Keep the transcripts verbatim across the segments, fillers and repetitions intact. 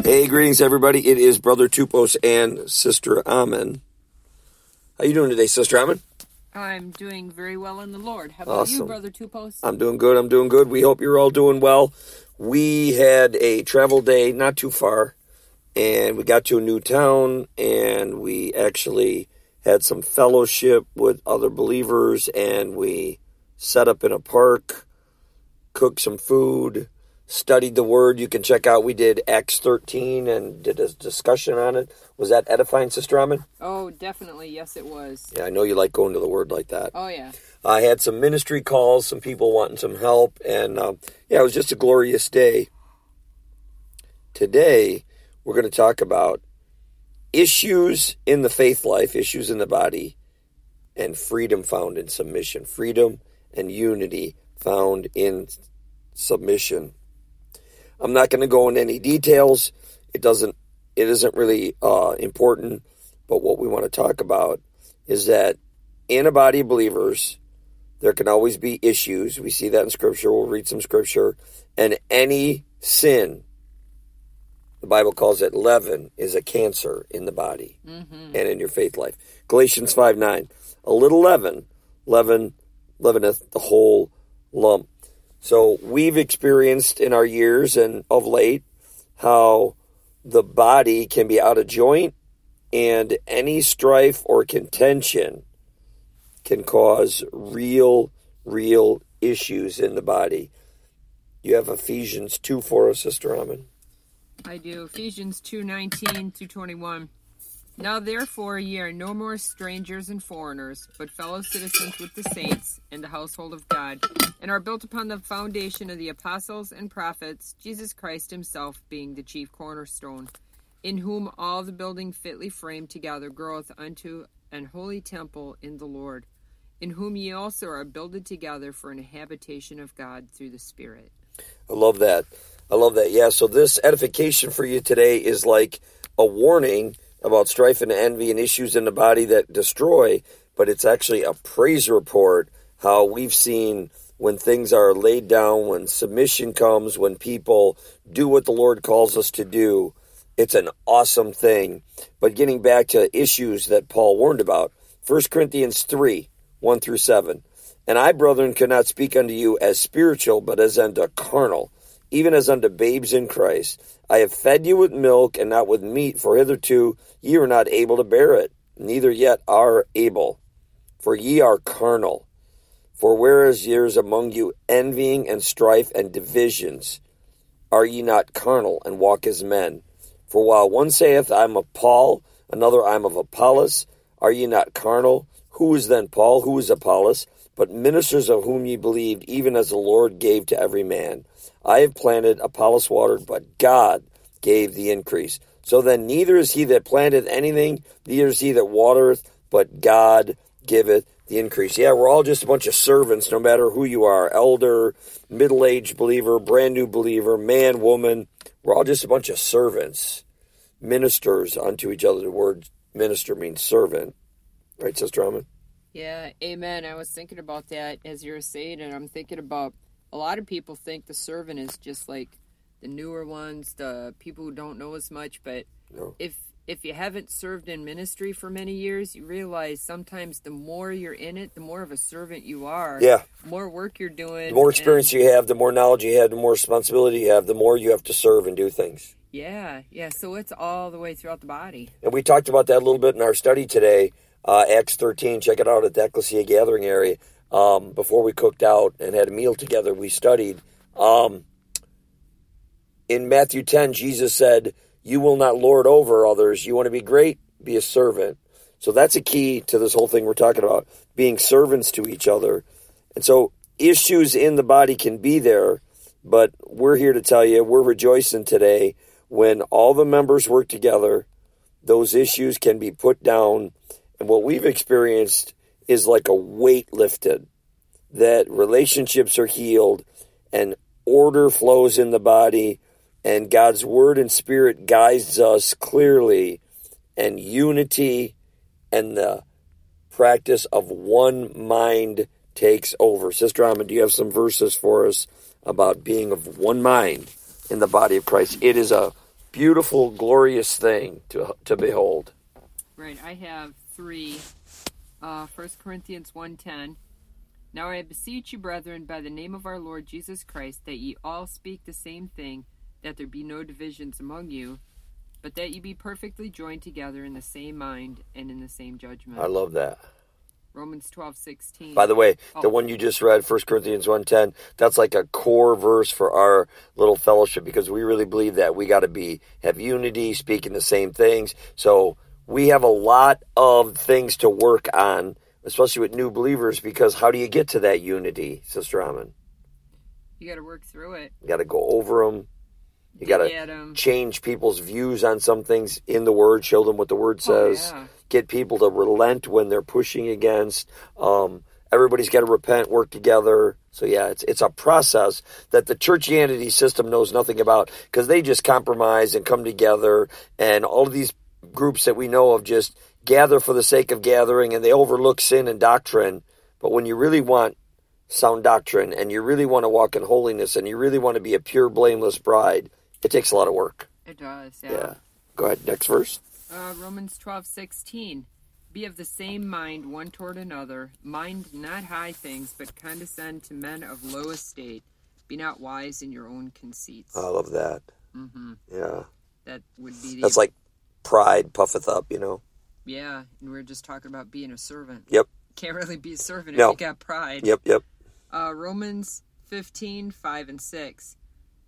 Hey, greetings, everybody. It is Brother Tupos and Sister Amen. How you doing today, Sister Amen? I'm doing very well in the Lord. How about Awesome. you, Brother Tupos? I'm doing good. I'm doing good. We hope you're all doing well. We had a travel day not too far, and we got to a new town, and we actually had some fellowship with other believers, and we set up in a park, cooked some food, studied the Word. You can check out, we did Acts thirteen and did a discussion on it. Was that edifying, Sister Amen? Oh, definitely. Yes, it was. Yeah, I know you like going to the Word like that. Oh, yeah. I had some ministry calls, some people wanting some help, and um, yeah, it was just a glorious day. Today, we're going to talk about issues in the faith life, issues in the body, and freedom found in submission. Freedom and unity found in submission. I'm not going to go into any details. It doesn't. It isn't really uh, important. But what we want to talk about is that in a body of believers, there can always be issues. We see that in Scripture. We'll read some Scripture. And any sin, the Bible calls it leaven, is a cancer in the body mm-hmm. and in your faith life. Galatians five nine. A little leaven, leaven, leaveneth the whole lump. So we've experienced in our years and of late how the body can be out of joint, and any strife or contention can cause real, real issues in the body. You have Ephesians two for us, Sister Amen. I do. Ephesians two nineteen through twenty-one. Now therefore ye are no more strangers and foreigners, but fellow citizens with the saints and the household of God, and are built upon the foundation of the apostles and prophets, Jesus Christ himself being the chief cornerstone, in whom all the building fitly framed together groweth unto an holy temple in the Lord, in whom ye also are builded together for an habitation of God through the Spirit. I love that. I love that. Yeah, so this edification for you today is like a warning about strife and envy and issues in the body that destroy, but it's actually a praise report, how we've seen when things are laid down, when submission comes, when people do what the Lord calls us to do. It's an awesome thing. But getting back to issues that Paul warned about, First Corinthians three, one through seven. And I, brethren, cannot speak unto you as spiritual, but as unto carnal, even as unto babes in Christ. I have fed you with milk and not with meat, for hitherto ye are not able to bear it, neither yet are able. For ye are carnal. For whereas there is among you envying and strife and divisions, are ye not carnal and walk as men? For while one saith, I am of Paul, another, I am of Apollos, are ye not carnal? Who is then Paul? Who is Apollos? But ministers of whom ye believed, even as the Lord gave to every man. I have planted, Apollos watered, but God gave the increase. So then neither is he that planteth anything, neither is he that watereth, but God giveth the increase. Yeah, we're all just a bunch of servants, no matter who you are, elder, middle-aged believer, brand new believer, man, woman. We're all just a bunch of servants, ministers unto each other. The word minister means servant. Right, Sister Amen? Yeah, amen. I was thinking about that as you were saying, and I'm thinking about a lot of people think the servant is just like the newer ones, the people who don't know as much, but no. if if you haven't served in ministry for many years, you realize sometimes the more you're in it, the more of a servant you are. Yeah. The more work you're doing. The more experience and, you have, the more knowledge you have, the more responsibility you have, the more you have to serve and do things. Yeah, yeah. So it's all the way throughout the body. And we talked about that a little bit in our study today, uh, Acts thirteen. Check it out at the Ecclesia Gathering area. Um, before we cooked out and had a meal together, we studied. Um, in Matthew ten, Jesus said, you will not lord over others. You want to be great? Be a servant. So that's a key to this whole thing we're talking about, being servants to each other. And so issues in the body can be there, but we're here to tell you, we're rejoicing today when all the members work together, those issues can be put down. And what we've experienced is like a weight lifted, that relationships are healed and order flows in the body, and God's word and spirit guides us clearly, and unity and the practice of one mind takes over. Sister Amen, do you have some verses for us about being of one mind in the body of Christ? It is a beautiful, glorious thing to to behold. Right, I have three. Uh, First Corinthians one ten. Now I beseech you, brethren, by the name of our Lord Jesus Christ, that ye all speak the same thing, that there be no divisions among you, but that ye be perfectly joined together in the same mind and in the same judgment. I love that. Romans twelve sixteen. By the way, oh. the one you just read, First Corinthians one ten, that's like a core verse for our little fellowship, because we really believe that we got to be have unity, speaking the same things. So we have a lot of things to work on, especially with new believers, because how do you get to that unity, Sister Amin? You got to work through it. You got to go over them. You got to change people's views on some things in the Word, show them what the Word says, oh, yeah. Get people to relent when they're pushing against. Um, everybody's got to repent, work together. So, yeah, it's it's a process that the churchianity system knows nothing about, because they just compromise and come together, and all of these groups that we know of just gather for the sake of gathering, and they overlook sin and doctrine. But when you really want sound doctrine, and you really want to walk in holiness, and you really want to be a pure, blameless bride, it takes a lot of work. It does, yeah. Yeah. Go ahead, next verse. Uh, Romans twelve sixteen. Be of the same mind one toward another. Mind not high things, but condescend to men of low estate. Be not wise in your own conceits. I love that. Mm-hmm. Yeah. That would be the... That's like pride puffeth up, you know? Yeah, and we we're just talking about being a servant. Yep. Can't really be a servant no. if you got pride. Yep, yep. Uh, Romans fifteen, five and six.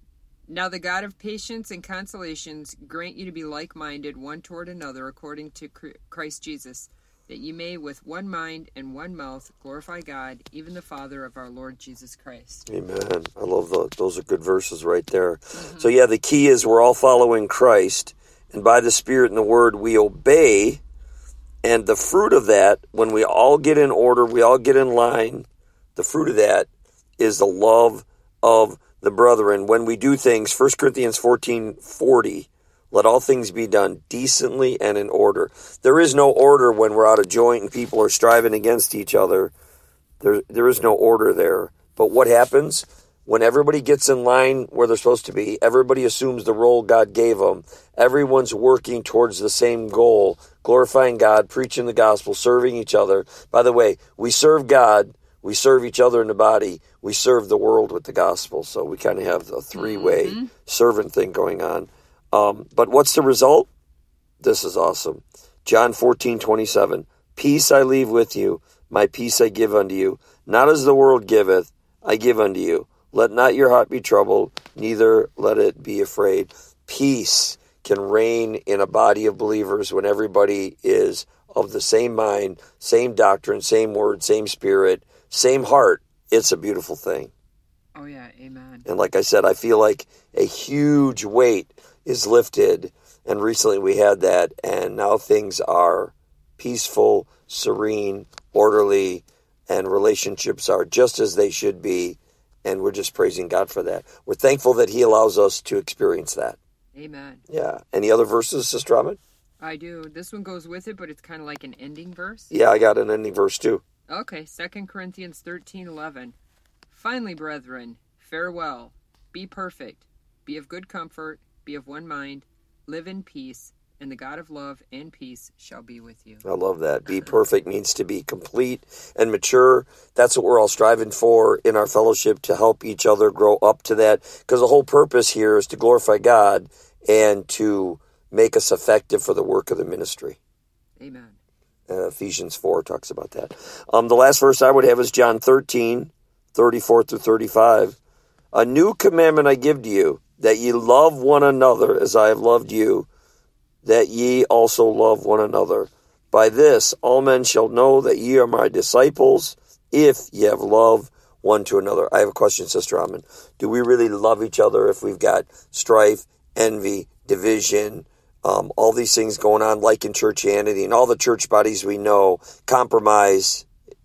Now the God of patience and consolations grant you to be like-minded one toward another according to Christ Jesus, that you may with one mind and one mouth glorify God, even the Father of our Lord Jesus Christ. Amen. I love those. Those are good verses right there. Mm-hmm. So yeah, the key is we're all following Christ, and by the Spirit and the Word we obey, and the fruit of that, when we all get in order, we all get in line, the fruit of that is the love of the brethren. When we do things, First Corinthians fourteen forty, let all things be done decently and in order. There is no order when we're out of joint and people are striving against each other. There, there is no order there. But what happens? When everybody gets in line where they're supposed to be, everybody assumes the role God gave them. Everyone's working towards the same goal, glorifying God, preaching the gospel, serving each other. By the way, we serve God. We serve each other in the body. We serve the world with the gospel. So we kind of have a three-way mm-hmm. servant thing going on. Um, but what's the result? This is awesome. John fourteen twenty-seven. Peace I leave with you. My peace I give unto you. Not as the world giveth, I give unto you. Let not your heart be troubled, neither let it be afraid. Peace can reign in a body of believers when everybody is of the same mind, same doctrine, same word, same spirit, same heart. It's a beautiful thing. Oh, yeah. Amen. And like I said, I feel like a huge weight is lifted. And recently we had that. And now things are peaceful, serene, orderly, and relationships are just as they should be. And we're just praising God for that. We're thankful that He allows us to experience that. Amen. Yeah. Any other verses, Sister Ahmed? I do. This one goes with it, but it's kind of like an ending verse. Yeah, I got an ending verse too. Okay, Second Corinthians thirteen eleven. Finally, brethren, farewell. Be perfect. Be of good comfort. Be of one mind. Live in peace. And the God of love and peace shall be with you. I love that. Be perfect means to be complete and mature. That's what we're all striving for in our fellowship, to help each other grow up to that. Because the whole purpose here is to glorify God and to make us effective for the work of the ministry. Amen. Uh, Ephesians four talks about that. Um, the last verse I would have is John thirteen, thirty-four through thirty-five. A new commandment I give to you, that ye love one another as I have loved you, that ye also love one another. By this all men shall know that ye are my disciples, if ye have love one to another. I have a question, Sister Amin. Do we really love each other if we've got strife, envy, division, um, all these things going on, like in churchianity and all the church bodies we know, compromise?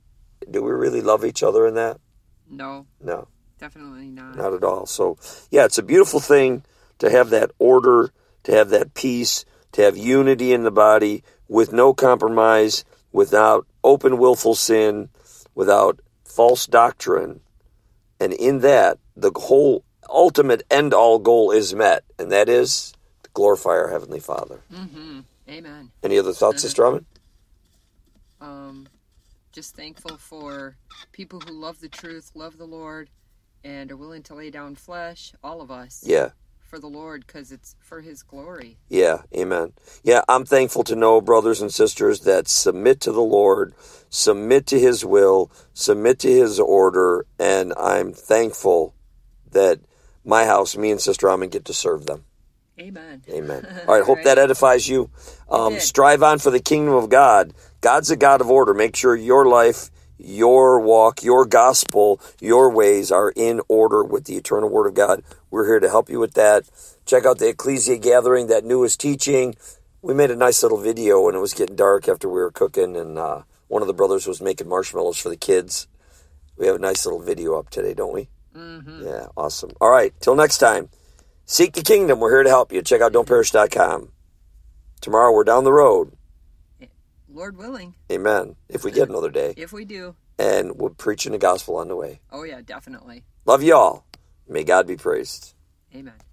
Do we really love each other in that? No. No. Definitely not. Not at all. So, yeah, it's a beautiful thing to have that order, to have that peace, to have unity in the body with no compromise, without open willful sin, without false doctrine. And in that, the whole ultimate end-all goal is met, and that is glorify our Heavenly Father. Mm-hmm. Amen. Any other thoughts, Uh-huh. Sister Armin? Um, just thankful for people who love the truth, love the Lord, and are willing to lay down flesh, all of us, Yeah. for the Lord, because it's for His glory. Yeah, amen. Yeah, I'm thankful to know, brothers and sisters, that submit to the Lord, submit to His will, submit to His order, and I'm thankful that my house, me and Sister Armin, get to serve them. Amen. Amen. All right, hope Right. that edifies you. Um, did. strive on for the kingdom of God. God's a God of order. Make sure your life, your walk, your gospel, your ways are in order with the eternal word of God. We're here to help you with that. Check out the Ecclesia Gathering, that newest teaching. We made a nice little video when it was getting dark after we were cooking, and uh, one of the brothers was making marshmallows for the kids. We have a nice little video up today, don't we? Mm-hmm. Yeah, awesome. All right, till next time. Seek the kingdom. We're here to help you. Check out don't perish dot com. Tomorrow we're down the road. Lord willing, Amen. If we get another day. if we do. And we're preaching the gospel on the way. Oh, yeah, definitely. Love you all. May God be praised. Amen.